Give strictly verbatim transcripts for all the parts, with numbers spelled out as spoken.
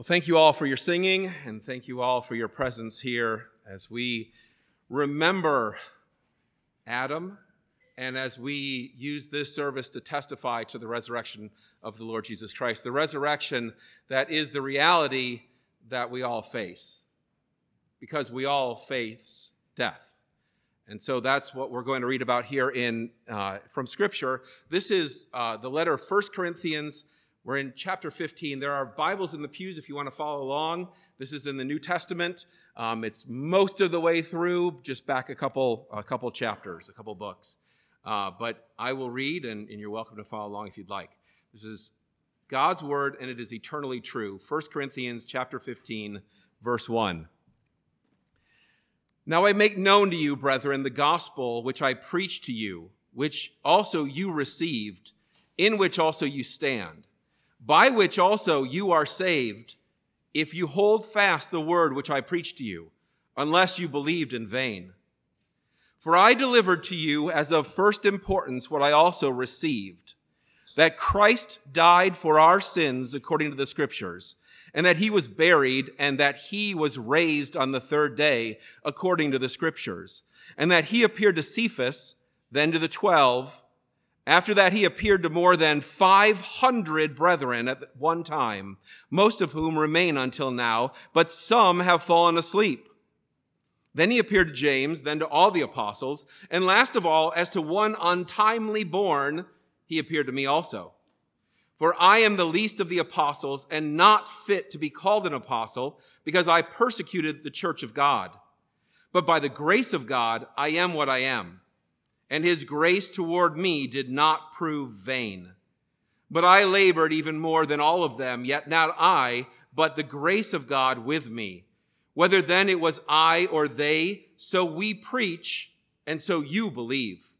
Well, thank you all for your singing, and thank you all for your presence here as we remember Adam and as we use this service to testify to the resurrection of the Lord Jesus Christ, the resurrection that is the reality that we all face, because we all face death. And so that's what we're going to read about here in uh, from Scripture. This is uh, the letter of First Corinthians. We're in chapter fifteen. There are Bibles in the pews if you want to follow along. This is in the New Testament. Um, it's most of the way through, just back a couple a couple chapters, a couple books. Uh, but I will read, and, and you're welcome to follow along if you'd like. This is God's word, and it is eternally true. First Corinthians chapter fifteen, verse one. Now I make known to you, brethren, the gospel which I preached to you, which also you received, in which also you stand, by which also you are saved, if you hold fast the word which I preached to you, unless you believed in vain. For I delivered to you as of first importance what I also received, that Christ died for our sins according to the Scriptures, and that he was buried, and that he was raised on the third day according to the Scriptures, and that he appeared to Cephas, then to the twelve. After that, he appeared to more than five hundred brethren at one time, most of whom remain until now, but some have fallen asleep. Then he appeared to James, then to all the apostles, and last of all, as to one untimely born, he appeared to me also. For I am the least of the apostles, and not fit to be called an apostle, because I persecuted the church of God. But by the grace of God, I am what I am. And his grace toward me did not prove vain. But I labored even more than all of them, yet not I, but the grace of God with me. Whether then it was I or they, so we preach, and so you believe.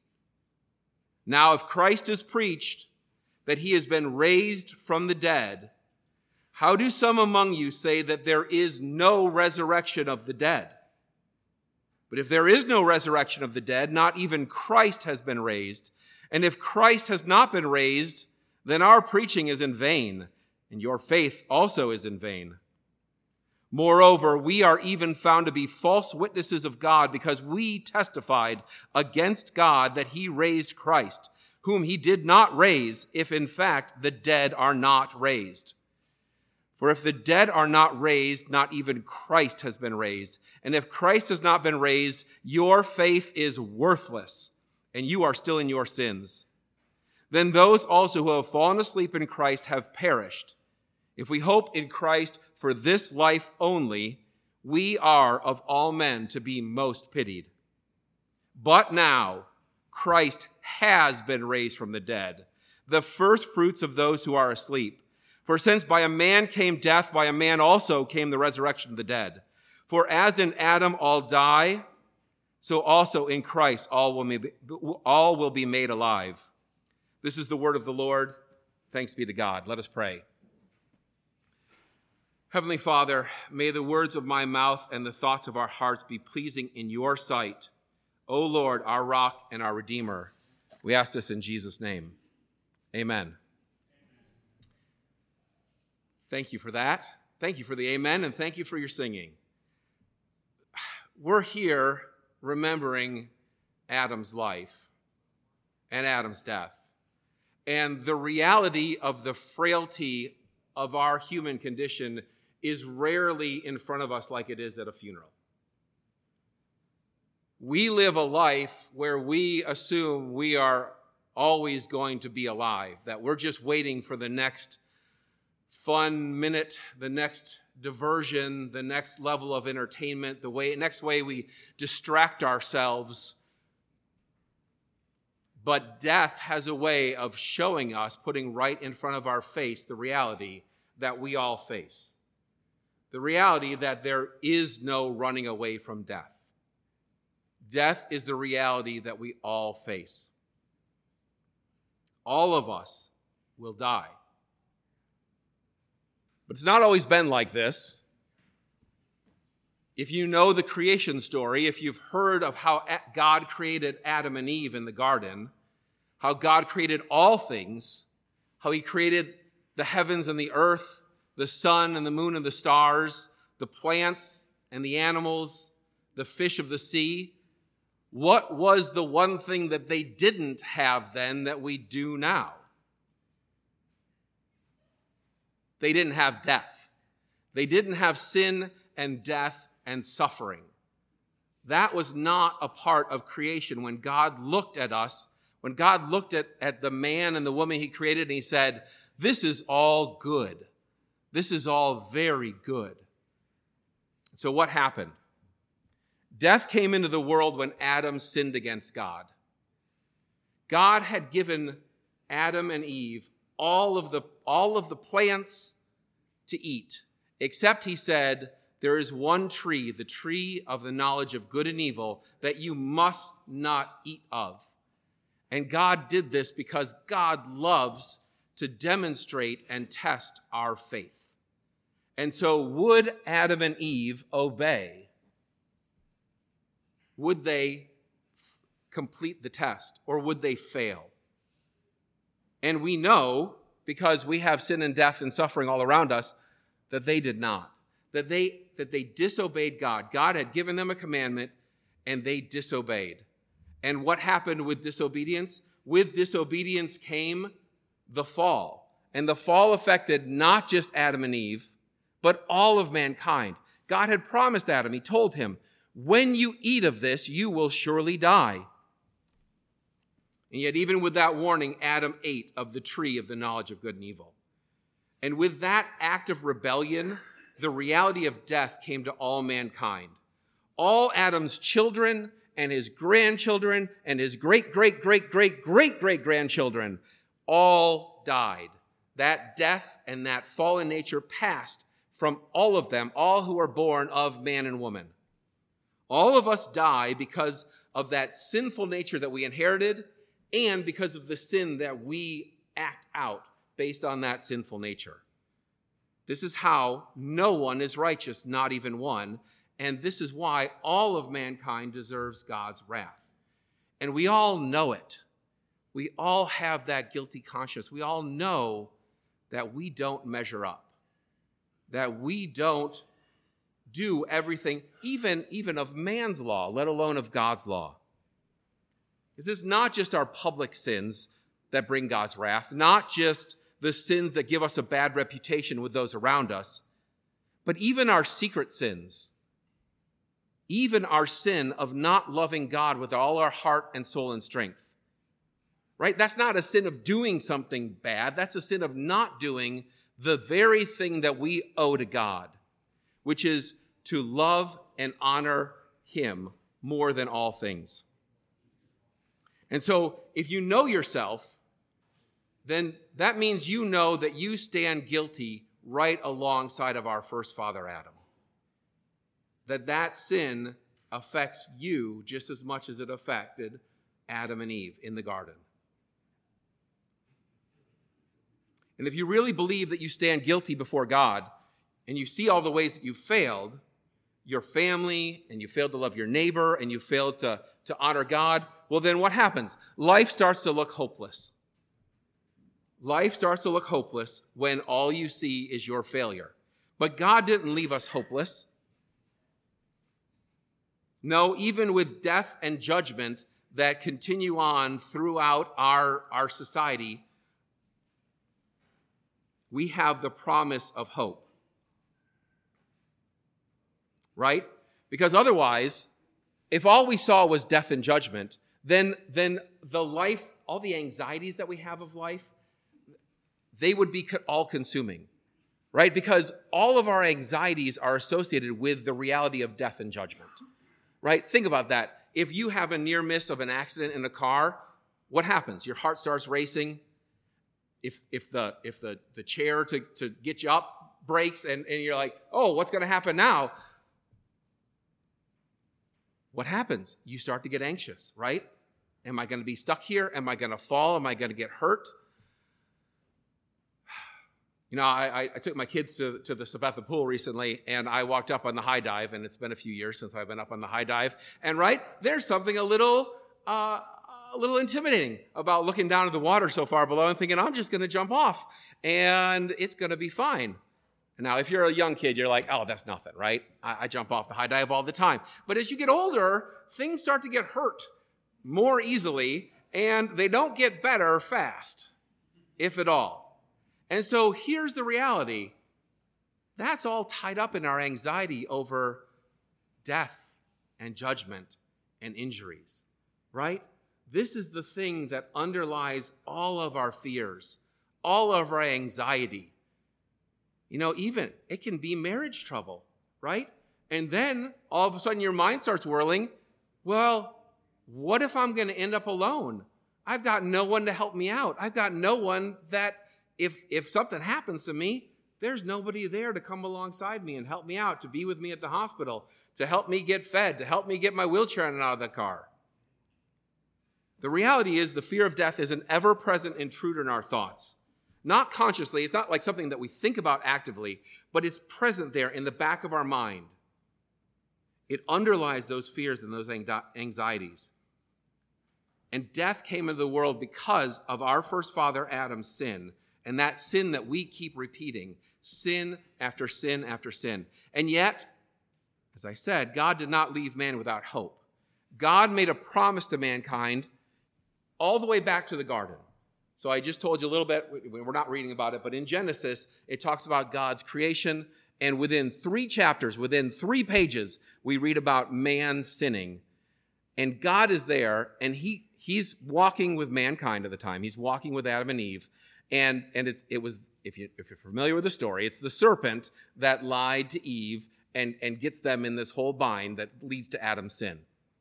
Now if Christ is preached that he has been raised from the dead, how do some among you say that there is no resurrection of the dead? But if there is no resurrection of the dead, not even Christ has been raised. And if Christ has not been raised, then our preaching is in vain, and your faith also is in vain. Moreover, we are even found to be false witnesses of God, because we testified against God that he raised Christ, whom he did not raise, if in fact the dead are not raised. For if the dead are not raised, not even Christ has been raised. And if Christ has not been raised, your faith is worthless, and you are still in your sins. Then those also who have fallen asleep in Christ have perished. If we hope in Christ for this life only, we are of all men to be most pitied. But now Christ has been raised from the dead, the first fruits of those who are asleep. For since by a man came death, by a man also came the resurrection of the dead. For as in Adam all die, so also in Christ all will be, all will be made alive. This is the word of the Lord. Thanks be to God. Let us pray. Heavenly Father, may the words of my mouth and the thoughts of our hearts be pleasing in your sight. O Lord, our rock and our redeemer. We ask this in Jesus' name. Amen. Thank you for that. Thank you for the amen, and thank you for your singing. We're here remembering Adam's life and Adam's death and the reality of the frailty of our human condition is rarely in front of us like it is at a funeral. We live a life where we assume we are always going to be alive, that we're just waiting for the next fun minute, the next diversion, the next level of entertainment, the way, next way we distract ourselves. But death has a way of showing us, putting right in front of our face, the reality that we all face. The reality that there is no running away from death. Death is the reality that we all face. All of us will die. But it's not always been like this. If you know the creation story, if you've heard of how God created Adam and Eve in the garden, how God created all things, how he created the heavens and the earth, the the sun and the moon and the stars, the plants and the animals, the fish of the sea. What was the one thing that they didn't have then that we do now? They didn't have death. They didn't have sin and death and suffering. That was not a part of creation. When God looked at us, when God looked at, at the man and the woman he created, and he said, this is all good. This is all very good. So what happened? Death came into the world when Adam sinned against God. God had given Adam and Eve all of the, all of the plants to eat, except he said, there is one tree, the tree of the knowledge of good and evil, that you must not eat of. And God did this because God loves to demonstrate and test our faith. And so would Adam and Eve obey? Would they f- complete the test, or would they fail? And we know, because we have sin and death and suffering all around us, that they did not. That they, that they disobeyed God. God had given them a commandment, and they disobeyed. And what happened with disobedience? With disobedience came the fall. And the fall affected not just Adam and Eve, but all of mankind. God had promised Adam, he told him, when you eat of this, you will surely die. And yet, even with that warning, Adam ate of the tree of the knowledge of good and evil. And with that act of rebellion, the reality of death came to all mankind. All Adam's children and his grandchildren and his great, great, great, great, great, great grandchildren all died. That death and that fallen nature passed from all of them, all who are born of man and woman. All of us die because of that sinful nature that we inherited and because of the sin that we act out based on that sinful nature. This is how no one is righteous, not even one. And this is why all of mankind deserves God's wrath. And we all know it. We all have that guilty conscience. We all know that we don't measure up, that we don't do everything, even, even of man's law, let alone of God's law. This is not just our public sins that bring God's wrath, not just the sins that give us a bad reputation with those around us, but even our secret sins, even our sin of not loving God with all our heart and soul and strength. Right? That's not a sin of doing something bad. That's a sin of not doing the very thing that we owe to God, which is to love and honor him more than all things. And so if you know yourself, then that means you know that you stand guilty right alongside of our first father, Adam. That that sin affects you just as much as it affected Adam and Eve in the garden. And if you really believe that you stand guilty before God, and you see all the ways that you failed, your family, and you failed to love your neighbor, and you failed to, to honor God, well, then what happens? Life starts to look hopeless. Life starts to look hopeless when all you see is your failure. But God didn't leave us hopeless. No, even with death and judgment that continue on throughout our, our society, we have the promise of hope. Right? Because otherwise, if all we saw was death and judgment, then, then the life, all the anxieties that we have of life, they would be all-consuming, right? Because all of our anxieties are associated with the reality of death and judgment, right? Think about that. If you have a near miss of an accident in a car, what happens? Your heart starts racing. If, if, the, if the, the chair to, to get you up breaks and, and you're like, oh, what's going to happen now? What happens? You start to get anxious, right? Am I going to be stuck here? Am I going to fall? Am I going to get hurt? You know, I, I took my kids to, to the Sabetha pool recently, and I walked up on the high dive, and it's been a few years since I've been up on the high dive. And right, there's something a little, uh, a little intimidating about looking down at the water so far below and thinking, I'm just going to jump off, and it's going to be fine. Now, if you're a young kid, you're like, oh, that's nothing, right? I, I jump off the high dive all the time. But as you get older, things start to get hurt more easily, and they don't get better fast, if at all. And so here's the reality. That's all tied up in our anxiety over death and judgment and injuries, right? This is the thing that underlies all of our fears, all of our anxiety. You know, even it can be marriage trouble, right? And then all of a sudden your mind starts whirling. Well, what if I'm going to end up alone? I've got no one to help me out. I've got no one that if if something happens to me, there's nobody there to come alongside me and help me out, to be with me at the hospital, to help me get fed, to help me get my wheelchair in and out of the car. The reality is the fear of death is an ever-present intruder in our thoughts. Not consciously, it's not like something that we think about actively, but it's present there in the back of our mind. It underlies those fears and those anxieties. And death came into the world because of our first father Adam's sin, and that sin that we keep repeating, sin after sin after sin. And yet, as I said, God did not leave man without hope. God made a promise to mankind all the way back to the garden. So I just told you a little bit, we're not reading about it, but in Genesis, it talks about God's creation, and within three chapters, within three pages, we read about man sinning. And God is there, and he he's walking with mankind at the time. He's walking with Adam and Eve, and, and it, it was, if, you, if you're familiar with the story, it's the serpent that lied to Eve and, and gets them in this whole bind that leads to Adam's sin.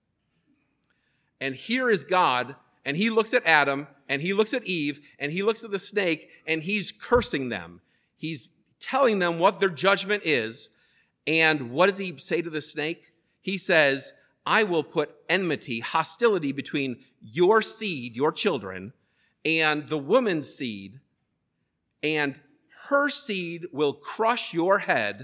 And here is God, and he looks at Adam, and he looks at Eve, and he looks at the snake, and he's cursing them. He's telling them what their judgment is. And what does he say to the snake? He says, I will put enmity, hostility between your seed, your children, and the woman's seed, and her seed will crush your head.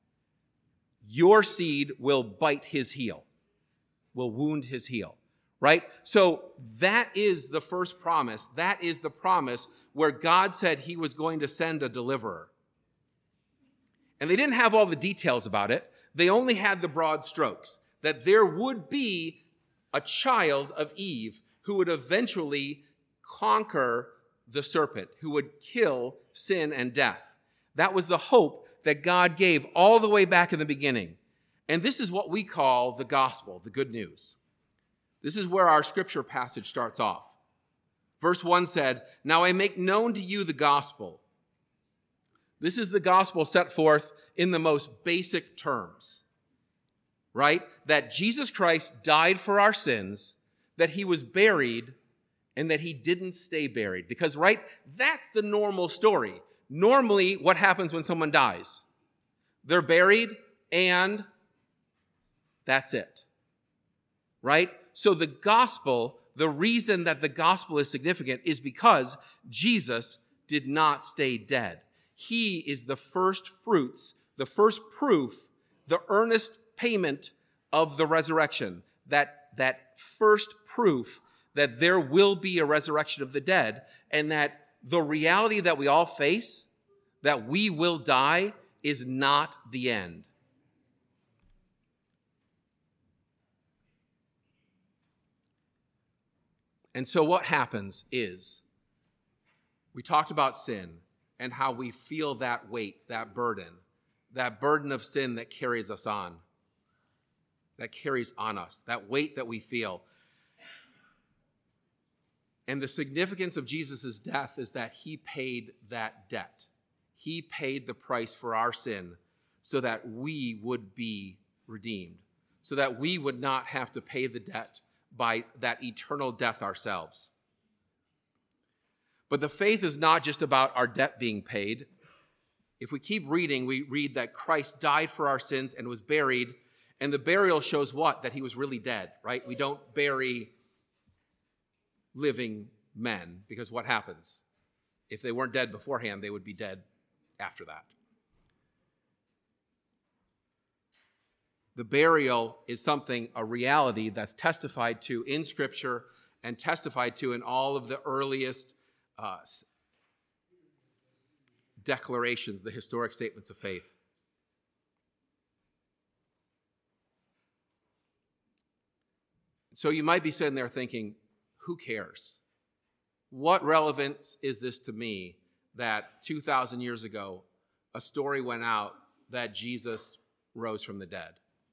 Your seed will bite his heel, will wound his heel. Right? So that is the first promise. That is the promise where God said he was going to send a deliverer. And they didn't have all the details about it. They only had the broad strokes, that there would be a child of Eve who would eventually conquer the serpent, who would kill sin and death. That was the hope that God gave all the way back in the beginning. And this is what we call the gospel, the good news. This is where our scripture passage starts off. Verse one said, now I make known to you the gospel. This is the gospel set forth in the most basic terms, right? That Jesus Christ died for our sins, that he was buried, and that he didn't stay buried. Because, right, that's the normal story. Normally, what happens when someone dies? They're buried, and that's it, right? So the gospel, the reason that the gospel is significant is because Jesus did not stay dead. He is the first fruits, the first proof, the earnest payment of the resurrection, that, that first proof that there will be a resurrection of the dead, and that the reality that we all face, that we will die, is not the end. And so what happens is, we talked about sin and how we feel that weight, that burden, that burden of sin that carries us on, that carries on us, that weight that we feel. And the significance of Jesus' death is that he paid that debt. He paid the price for our sin so that we would be redeemed, so that we would not have to pay the debt by that eternal death ourselves. But the faith is not just about our debt being paid. If we keep reading, we read that Christ died for our sins and was buried, and the burial shows what? That he was really dead, right? We don't bury living men, because what happens? If they weren't dead beforehand, they would be dead after that. The burial is something, a reality that's testified to in Scripture and testified to in all of the earliest uh, declarations, the historic statements of faith. So you might be sitting there thinking, who cares? What relevance is this to me that two thousand years ago, a story went out that Jesus rose from the dead?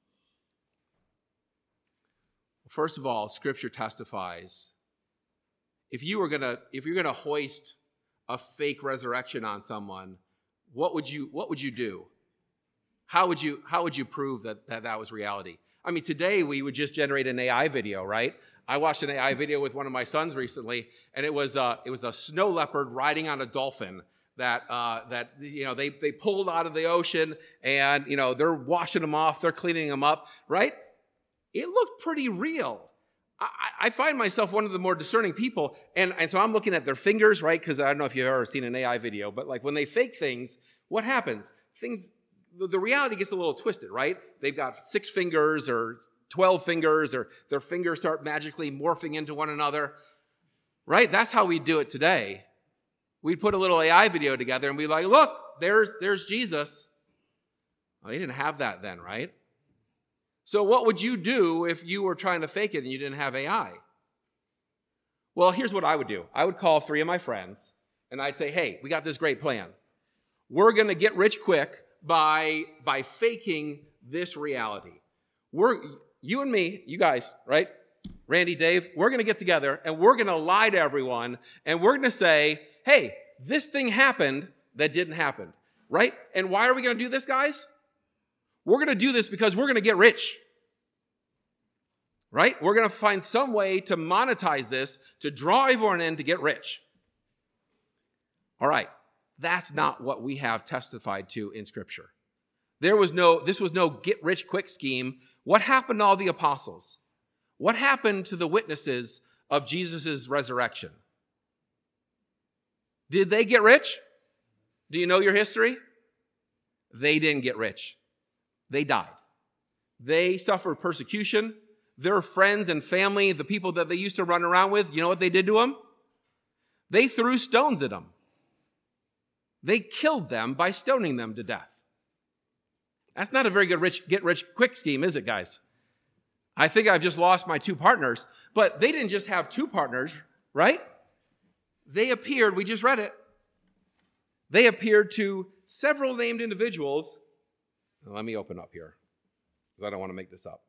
First of all, Scripture testifies, if you were gonna, if you're gonna hoist a fake resurrection on someone, what would you, what would you do? How would you, how would you prove that, that that was reality? I mean, today we would just generate an A I video, right? I watched an A I video with one of my sons recently, and it was uh, it was a snow leopard riding on a dolphin that uh, that you know they they pulled out of the ocean, and you know they're washing them off, they're cleaning them up, right? It looked pretty real. I, I find myself one of the more discerning people, and, and so I'm looking at their fingers, right? Because I don't know if you've ever seen an A I video, but like when they fake things, what happens? Things. The reality gets a little twisted, right? They've got six fingers or twelve fingers, or their fingers start magically morphing into one another, right? That's how we do it today. We'd put a little A I video together and be like, look, there's, there's Jesus. Well, they didn't have that then, right? So what would you do if you were trying to fake it and you didn't have A I? Well, here's what I would do. I would call three of my friends and I'd say, hey, we got this great plan. We're going to get rich quick by, by faking this reality. We're, you and me, you guys, right? Randy, Dave, we're going to get together and we're going to lie to everyone and we're going to say, hey, this thing happened that didn't happen, right? And why are we going to do this, guys? We're going to do this because we're going to get rich, right? We're going to find some way to monetize this, to draw everyone in to get rich. All right. That's not what we have testified to in Scripture. There was no, this was no get-rich-quick scheme. What happened to all the apostles? What happened to the witnesses of Jesus' resurrection? Did they get rich? Do you know your history? They didn't get rich. They died. They suffered persecution. Their friends and family, the people that they used to run around with, you know what they did to them? They threw stones at them. They killed them by stoning them to death. That's not a very good rich, get-rich-quick scheme, is it, guys? I think I've just lost my two partners. But they didn't just have two partners, right? They appeared, we just read it. They appeared to several named individuals. Let me open up here, because I don't want to make this up.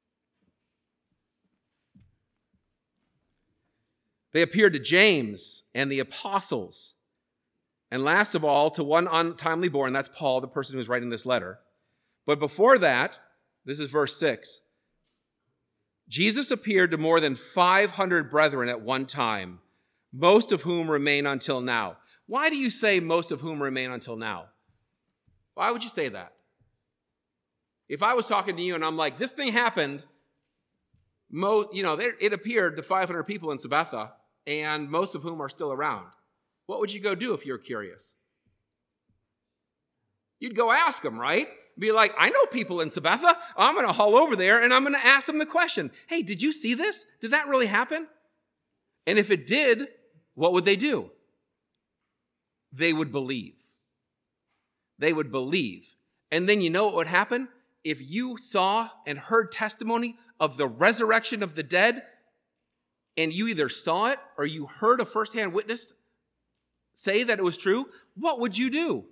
They appeared to James and the apostles. And last of all, to one untimely born, that's Paul, the person who's writing this letter. But before that, this is verse six, Jesus appeared to more than five hundred brethren at one time, most of whom remain until now. Why do you say most of whom remain until now? Why would you say that? If I was talking to you and I'm like, this thing happened, mo- you know, there, it appeared to five hundred people in Sabetha, and most of whom are still around. What would you go do if you were curious? You'd go ask them, right? Be like, I know people in Sabetha. I'm going to haul over there and I'm going to ask them the question. Hey, did you see this? Did that really happen? And if it did, what would they do? They would believe. They would believe. And then you know what would happen? If you saw and heard testimony of the resurrection of the dead, and you either saw it or you heard a firsthand witness say that it was true, what would you do?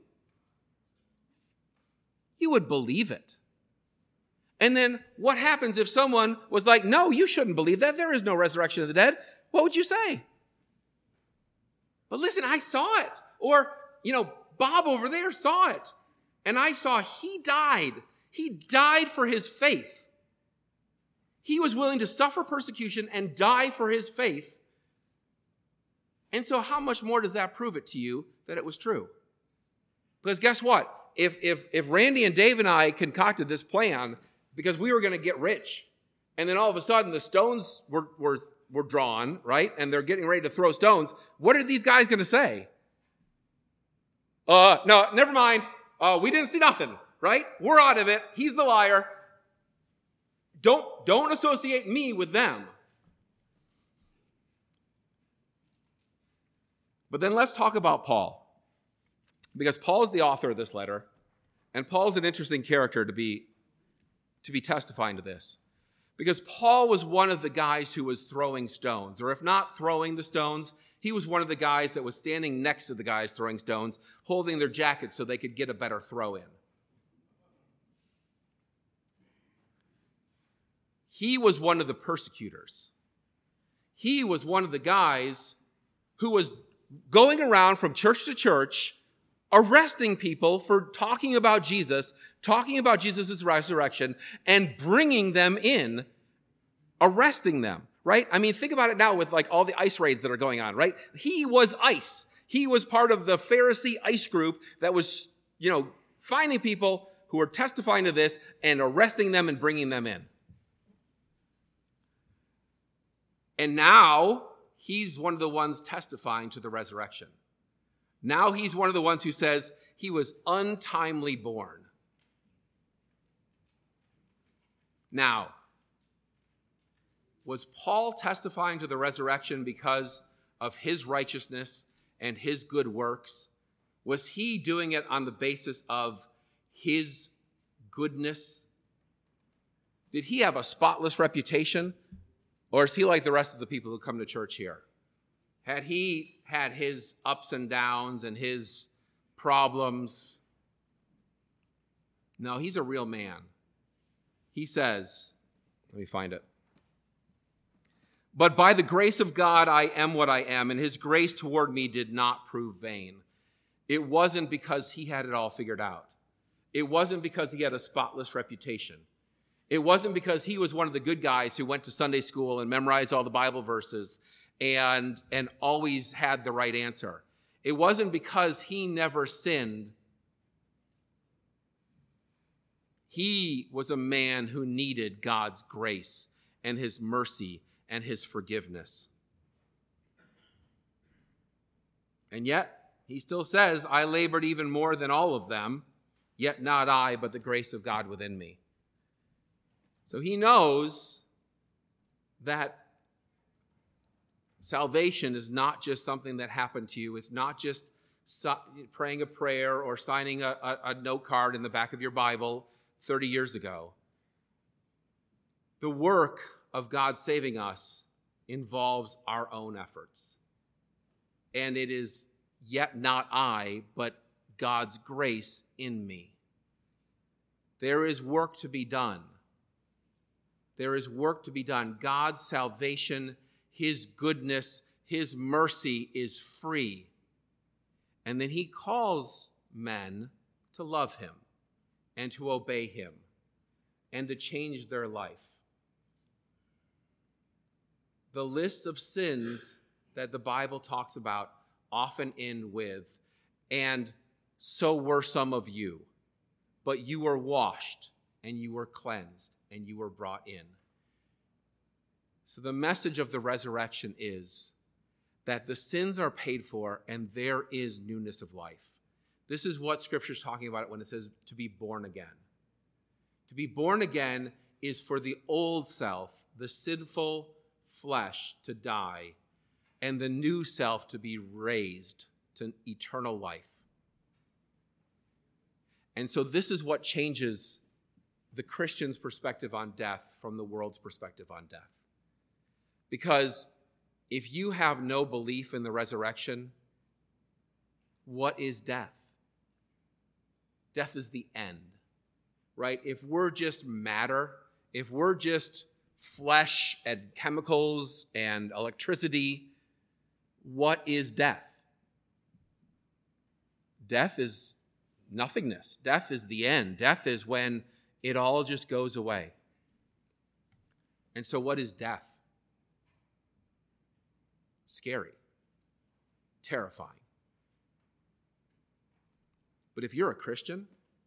You would believe it. And then what happens if someone was like, no, you shouldn't believe that. There is no resurrection of the dead. What would you say? But listen, I saw it. Or, you know, Bob over there saw it. And I saw he died. He died for his faith. He was willing to suffer persecution and die for his faith. And so how much more does that prove it to you that it was true? Because guess what? If, if, if Randy and Dave and I concocted this plan because we were going to get rich, and then all of a sudden the stones were, were, were drawn, right? And they're getting ready to throw stones, what are these guys going to say? Uh, no, never mind. Uh, we didn't see nothing, right? We're out of it. He's the liar. Don't, don't associate me with them. But then let's talk about Paul. Because Paul is the author of this letter, and Paul's an interesting character to be, to be testifying to this. Because Paul was one of the guys who was throwing stones, or if not throwing the stones, he was one of the guys that was standing next to the guys throwing stones, holding their jackets so they could get a better throw in. He was one of the persecutors. He was one of the guys who was going around from church to church, arresting people for talking about Jesus, talking about Jesus' resurrection, and bringing them in, arresting them, right? I mean, think about it now with like all the ICE raids that are going on, right? He was ICE. He was part of the Pharisee ICE group that was, you know, finding people who were testifying to this and arresting them and bringing them in. And now he's one of the ones testifying to the resurrection. Now he's one of the ones who says he was untimely born. Now, was Paul testifying to the resurrection because of his righteousness and his good works? Was he doing it on the basis of his goodness? Did he have a spotless reputation? Or is he like the rest of the people who come to church here? Had he had his ups and downs and his problems? No, he's a real man. He says, let me find it. But by the grace of God, I am what I am, and his grace toward me did not prove vain. It wasn't because he had it all figured out. It wasn't because he had a spotless reputation. It wasn't because he was one of the good guys who went to Sunday school and memorized all the Bible verses and, and always had the right answer. It wasn't because he never sinned. He was a man who needed God's grace and his mercy and his forgiveness. And yet, he still says, I labored even more than all of them, yet not I, but the grace of God within me. So he knows that salvation is not just something that happened to you. It's not just praying a prayer or signing a, a, a note card in the back of your Bible thirty years ago. The work of God saving us involves our own efforts. And it is yet not I, but God's grace in me. There is work to be done. There is work to be done. God's salvation, his goodness, his mercy is free. And then he calls men to love him and to obey him and to change their life. The list of sins that the Bible talks about often end with, and so were some of you, but you were washed and you were cleansed and you were brought in. So the message of the resurrection is that the sins are paid for and there is newness of life. This is what Scripture is talking about when it says to be born again. To be born again is for the old self, the sinful flesh, to die, and the new self to be raised to eternal life. And so this is what changes the Christian's perspective on death from the world's perspective on death. Because if you have no belief in the resurrection, what is death? Death is the end, right? If we're just matter, if we're just flesh and chemicals and electricity, what is death? Death is nothingness. Death is the end. Death is when it all just goes away. And so what is death? Scary, terrifying. But if you're a Christian,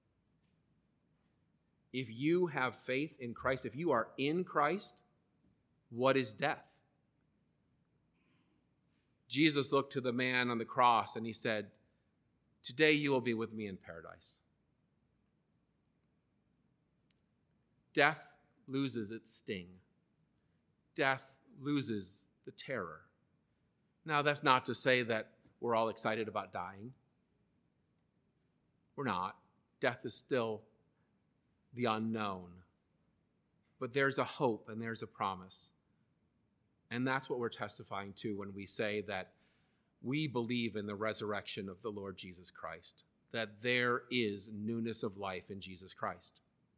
if you have faith in Christ, if you are in Christ, what is death? Jesus looked to the man on the cross and he said, "Today you will be with me in paradise." Death loses its sting. Death loses the terror. Now, that's not to say that we're all excited about dying. We're not. Death is still the unknown. But there's a hope and there's a promise. And that's what we're testifying to when we say that we believe in the resurrection of the Lord Jesus Christ, that there is newness of life in Jesus Christ.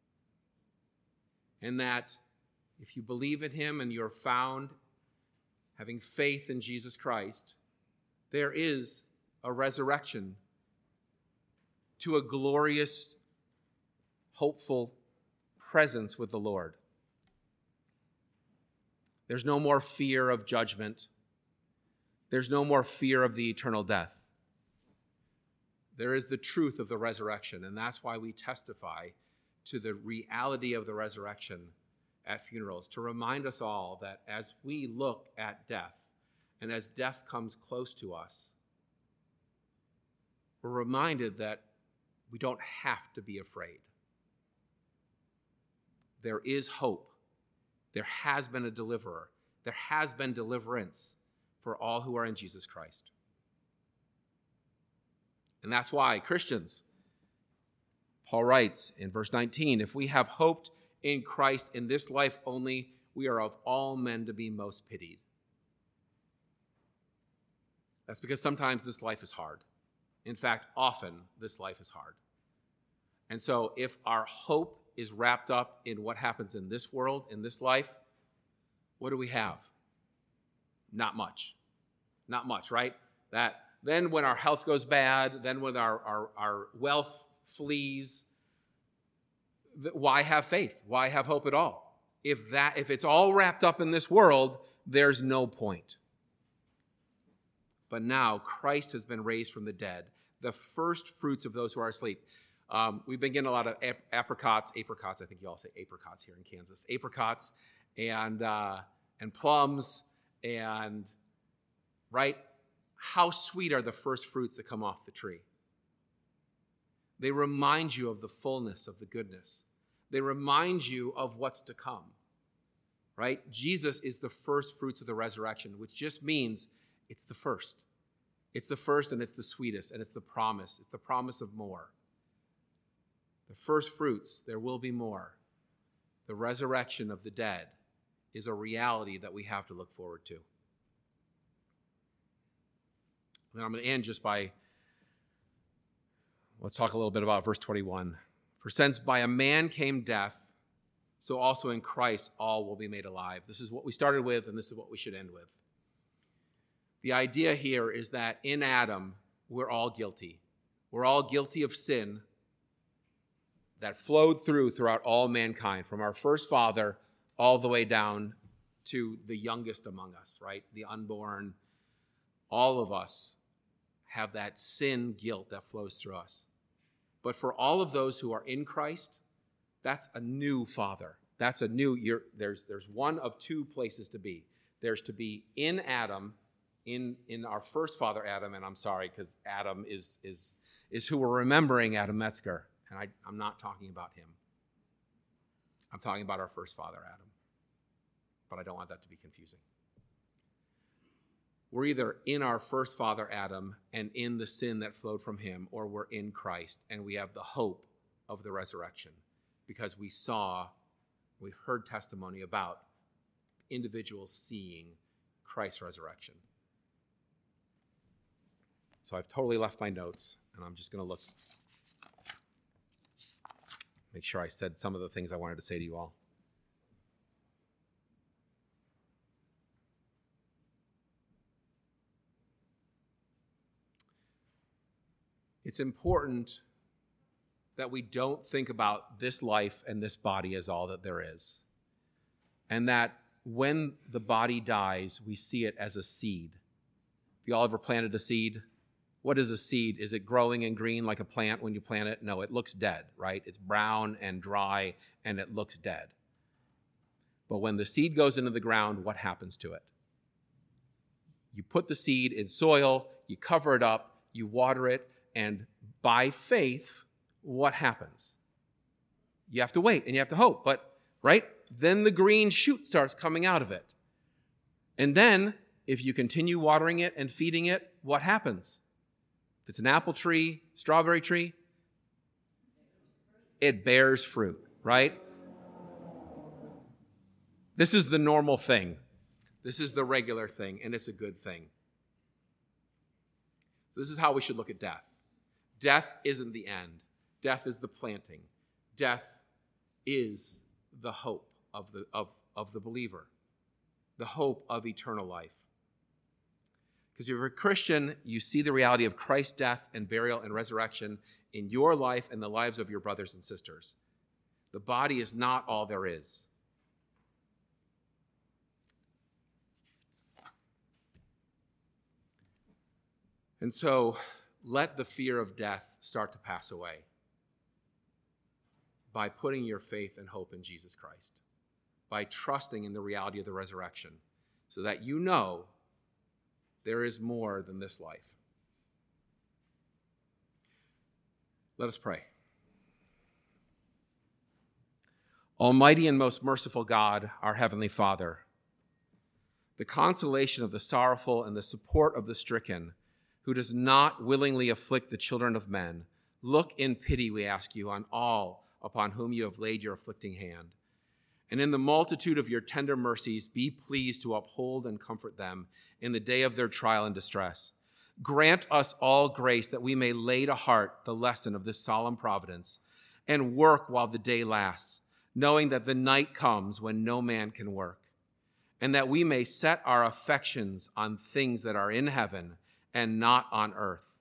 And that if you believe in him and you're found having faith in Jesus Christ, there is a resurrection to a glorious, hopeful presence with the Lord. There's no more fear of judgment. There's no more fear of the eternal death. There is the truth of the resurrection, and that's why we testify to the reality of the resurrection at funerals, to remind us all that as we look at death, and as death comes close to us, we're reminded that we don't have to be afraid. There is hope. There has been a deliverer. There has been deliverance for all who are in Jesus Christ. And that's why, Christians, Paul writes in verse nineteen, if we have hoped in Christ in this life only, we are of all men to be most pitied. That's because sometimes this life is hard. In fact, often this life is hard. And so if our hope is wrapped up in what happens in this world, in this life, what do we have? Not much. Not much, right? That then when our health goes bad, then when our, our, our wealth flees, why have faith? Why have hope at all? If that, if it's all wrapped up in this world, there's no point. But now Christ has been raised from the dead, the first fruits of those who are asleep. Um, we've been getting a lot of ap- apricots, apricots, I think you all say apricots here in Kansas, apricots and uh, and plums, and, right? How sweet are the first fruits that come off the tree? They remind you of the fullness of the goodness. They remind you of what's to come, right? Jesus is the first fruits of the resurrection, which just means it's the first. It's the first and it's the sweetest, and it's the promise. It's the promise of more. The first fruits, there will be more. The resurrection of the dead is a reality that we have to look forward to. And I'm going to end just by, let's talk a little bit about verse twenty-one. For since by a man came death, so also in Christ all will be made alive. This is what we started with, and this is what we should end with. The idea here is that in Adam, we're all guilty. We're all guilty of sin that flowed through throughout all mankind, from our first father all the way down to the youngest among us, right? The unborn. All of us have that sin guilt that flows through us. But for all of those who are in Christ, that's a new father. That's a new, you're, there's, there's one of two places to be. There's to be in Adam, in, in our first father Adam, and I'm sorry, because Adam is, is, is who we're remembering, Adam Metzger. And I, I'm not talking about him. I'm talking about our first father, Adam. But I don't want that to be confusing. We're either in our first father, Adam, and in the sin that flowed from him, or we're in Christ, and we have the hope of the resurrection because we saw, we've heard testimony about individuals seeing Christ's resurrection. So I've totally left my notes, and I'm just going to look. Make sure I said some of the things I wanted to say to you all. It's important that we don't think about this life and this body as all that there is. And that when the body dies, we see it as a seed. Have you all ever planted a seed? What is a seed? Is it growing and green like a plant when you plant it? No, it looks dead, right? It's brown and dry, and it looks dead. But when the seed goes into the ground, what happens to it? You put the seed in soil, you cover it up, you water it, and by faith, what happens? You have to wait and you have to hope, but, right? Then the green shoot starts coming out of it. And then, if you continue watering it and feeding it, what happens? If it's an apple tree, strawberry tree, it bears fruit, right? This is the normal thing. This is the regular thing, and it's a good thing. This is how we should look at death. Death isn't the end. Death is the planting. Death is the hope of the, of, of the believer, the hope of eternal life. Because if you're a Christian, you see the reality of Christ's death and burial and resurrection in your life and the lives of your brothers and sisters. The body is not all there is. And so let the fear of death start to pass away by putting your faith and hope in Jesus Christ, by trusting in the reality of the resurrection, so that you know there is more than this life. Let us pray. Almighty and most merciful God, our Heavenly Father, the consolation of the sorrowful and the support of the stricken, who does not willingly afflict the children of men, look in pity, we ask you, on all upon whom you have laid your afflicting hand. And in the multitude of your tender mercies, be pleased to uphold and comfort them in the day of their trial and distress. Grant us all grace that we may lay to heart the lesson of this solemn providence and work while the day lasts, knowing that the night comes when no man can work, and that we may set our affections on things that are in heaven and not on earth.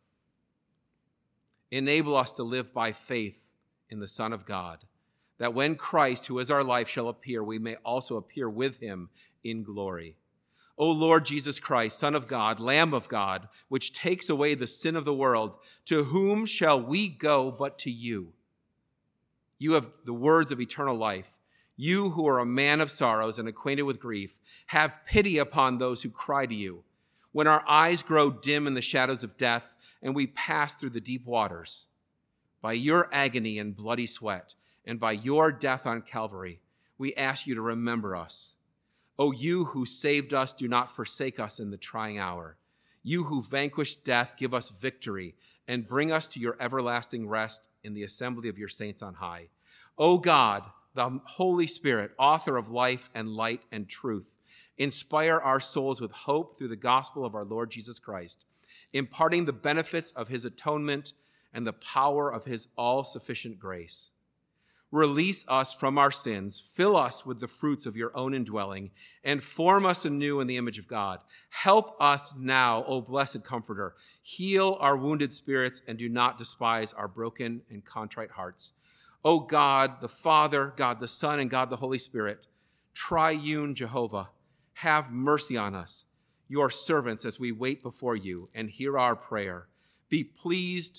Enable us to live by faith in the Son of God, that when Christ, who is our life, shall appear, we may also appear with him in glory. O Lord Jesus Christ, Son of God, Lamb of God, which takes away the sin of the world, to whom shall we go but to you? You have the words of eternal life. You who are a man of sorrows and acquainted with grief, have pity upon those who cry to you. When our eyes grow dim in the shadows of death and we pass through the deep waters, by your agony and bloody sweat, and by your death on Calvary, we ask you to remember us. O you who saved us, do not forsake us in the trying hour. You who vanquished death, give us victory and bring us to your everlasting rest in the assembly of your saints on high. O God, the Holy Spirit, author of life and light and truth, inspire our souls with hope through the gospel of our Lord Jesus Christ, imparting the benefits of his atonement and the power of his all-sufficient grace. Release us from our sins, fill us with the fruits of your own indwelling, and form us anew in the image of God. Help us now, O blessed Comforter. Heal our wounded spirits and do not despise our broken and contrite hearts. O God, the Father, God the Son, and God the Holy Spirit, triune Jehovah, have mercy on us, your servants, as we wait before you and hear our prayer. Be pleased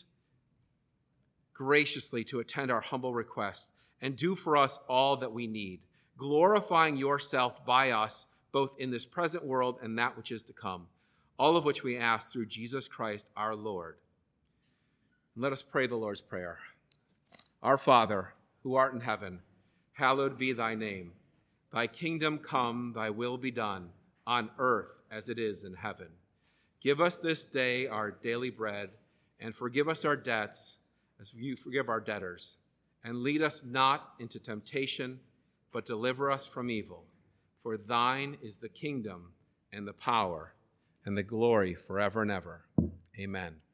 graciously to attend our humble requests and do for us all that we need, glorifying yourself by us, both in this present world and that which is to come, all of which we ask through Jesus Christ our Lord. And let us pray the Lord's Prayer. Our Father, who art in heaven, hallowed be thy name. Thy kingdom come, thy will be done, on earth as it is in heaven. Give us this day our daily bread, and forgive us our debts as you forgive our debtors. And lead us not into temptation, but deliver us from evil. For thine is the kingdom and the power and the glory forever and ever. Amen.